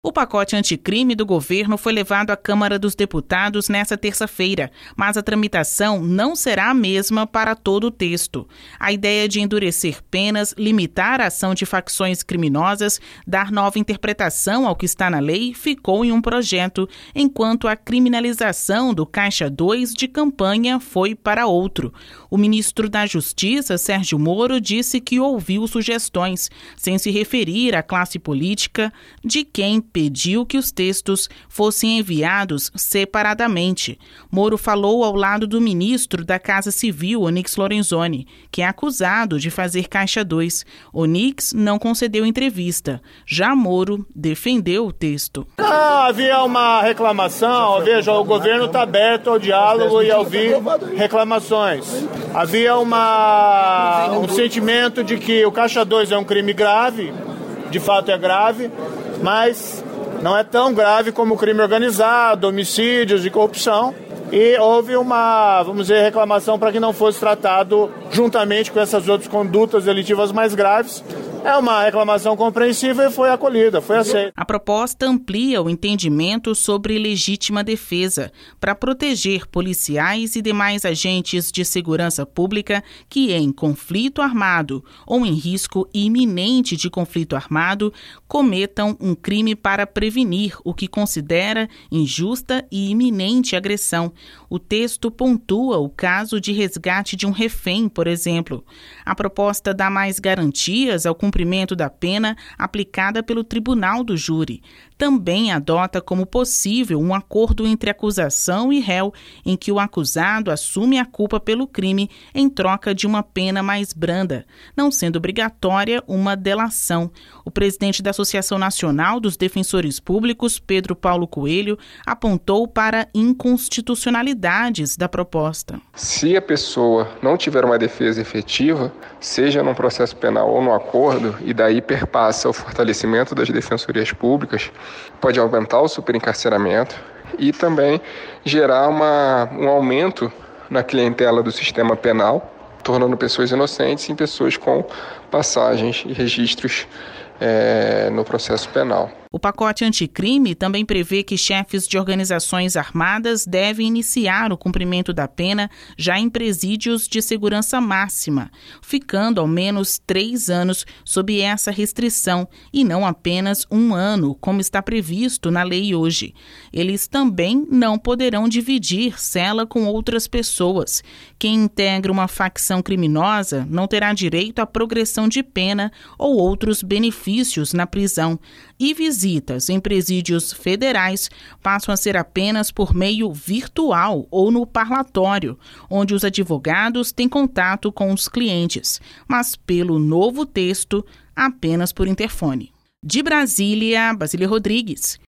O pacote anticrime do governo foi levado à Câmara dos Deputados nesta terça-feira, mas a tramitação não será a mesma para todo o texto. A ideia de endurecer penas, limitar a ação de facções criminosas, dar nova interpretação ao que está na lei, ficou em um projeto, enquanto a criminalização do Caixa 2 de campanha foi para outro. O ministro da Justiça, Sérgio Moro, disse que ouviu sugestões, sem se referir à classe política, de quem pediu que os textos fossem enviados separadamente. Moro falou ao lado do ministro da Casa Civil, Onyx Lorenzoni, que é acusado de fazer Caixa 2. Onyx não concedeu entrevista. Já Moro defendeu o texto. Havia uma reclamação, veja, o governo está aberto ao diálogo e a ouvir reclamações. Havia um sentimento de que o Caixa 2 é um crime grave, de fato é grave, mas não é tão grave como o crime organizado, homicídios e corrupção. E houve uma, reclamação para que não fosse tratado juntamente com essas outras condutas delitivas mais graves. É uma reclamação compreensível e foi acolhida, foi aceita. A proposta amplia o entendimento sobre legítima defesa para proteger policiais e demais agentes de segurança pública que, em conflito armado ou em risco iminente de conflito armado, cometam um crime para prevenir o que considera injusta e iminente agressão. O texto pontua o caso de resgate de um refém, por exemplo. A proposta dá mais garantias ao cumprimento da pena aplicada pelo tribunal do júri. Também adota como possível um acordo entre acusação e réu, em que o acusado assume a culpa pelo crime em troca de uma pena mais branda, não sendo obrigatória uma delação. O presidente da Associação Nacional dos Defensores Públicos, Pedro Paulo Coelho, apontou para inconstitucionalidades da proposta. Se a pessoa não tiver uma defesa efetiva, seja num processo penal ou no acordo, e daí perpassa o fortalecimento das defensorias públicas, pode aumentar o superencarceramento e também gerar um aumento na clientela do sistema penal, tornando pessoas inocentes em pessoas com passagens e registros no processo penal. O pacote anticrime também prevê que chefes de organizações armadas devem iniciar o cumprimento da pena já em presídios de segurança máxima, ficando ao menos 3 anos sob essa restrição e não apenas 1 ano, como está previsto na lei hoje. Eles também não poderão dividir cela com outras pessoas. Quem integra uma facção criminosa não terá direito à progressão de pena ou outros benefícios na prisão. E visitas em presídios federais passam a ser apenas por meio virtual ou no parlatório, onde os advogados têm contato com os clientes, mas pelo novo texto, apenas por interfone. De Brasília, Basília Rodrigues.